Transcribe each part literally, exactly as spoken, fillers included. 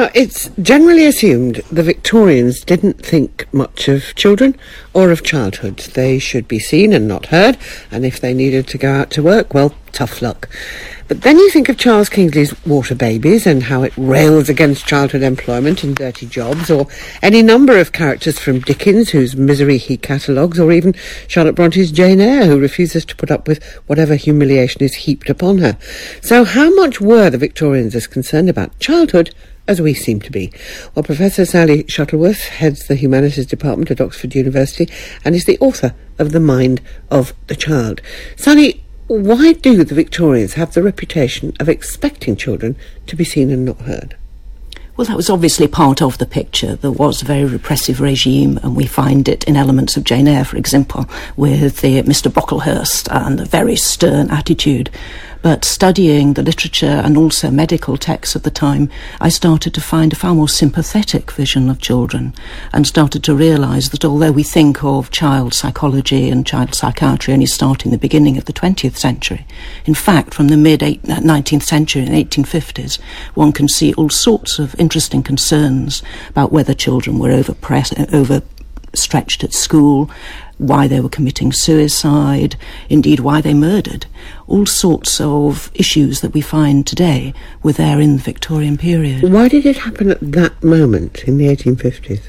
Now, it's generally assumed the Victorians didn't think much of children or of childhood. They should be seen and not heard, and if they needed to go out to work, well, tough luck. But then you think of Charles Kingsley's Water Babies and how it rails against childhood employment and dirty jobs, or any number of characters from Dickens whose misery he catalogues, or even Charlotte Bronte's Jane Eyre, who refuses to put up with whatever humiliation is heaped upon her. So how much were the Victorians as concerned about childhood as we seem to be? Well, Professor Sally Shuttleworth heads the Humanities Department at Oxford University and is the author of The Mind of the Child. Sally, why do the Victorians have the reputation of expecting children to be seen and not heard? Well, that was obviously part of the picture. There was a very repressive regime, and we find it in elements of Jane Eyre, for example, with the Mister Brocklehurst and the very stern attitude. But studying the literature and also medical texts of the time, I started to find a far more sympathetic vision of children and started to realise that although we think of child psychology and child psychiatry only starting the beginning of the twentieth century, in fact, from the mid-nineteenth century and eighteen fifties, one can see all sorts of interesting concerns about whether children were overpressed, overstretched at school, why they were committing suicide, indeed why they murdered. All sorts of issues that we find today were there in the Victorian period. Why did it happen at that moment in the eighteen fifties?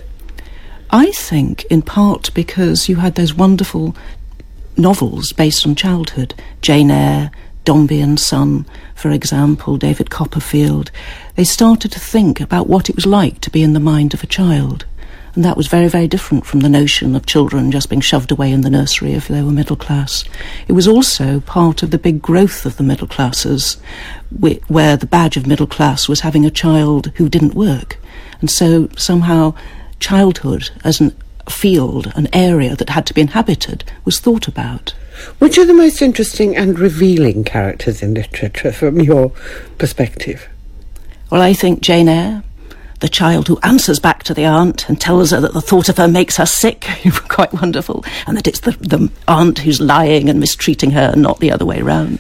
I think in part because you had those wonderful novels based on childhood. Jane Eyre, Dombey and Son, for example, David Copperfield. They started to think about what it was like to be in the mind of a child. And that was very, very different from the notion of children just being shoved away in the nursery if they were middle class. It was also part of the big growth of the middle classes, where the badge of middle class was having a child who didn't work. And so somehow childhood as a field, an area that had to be inhabited, was thought about. Which are the most interesting and revealing characters in literature from your perspective? Well, I think Jane Eyre, the child who answers back to the aunt and tells her that the thought of her makes her sick, quite wonderful, and that it's the, the aunt who's lying and mistreating her and not the other way round.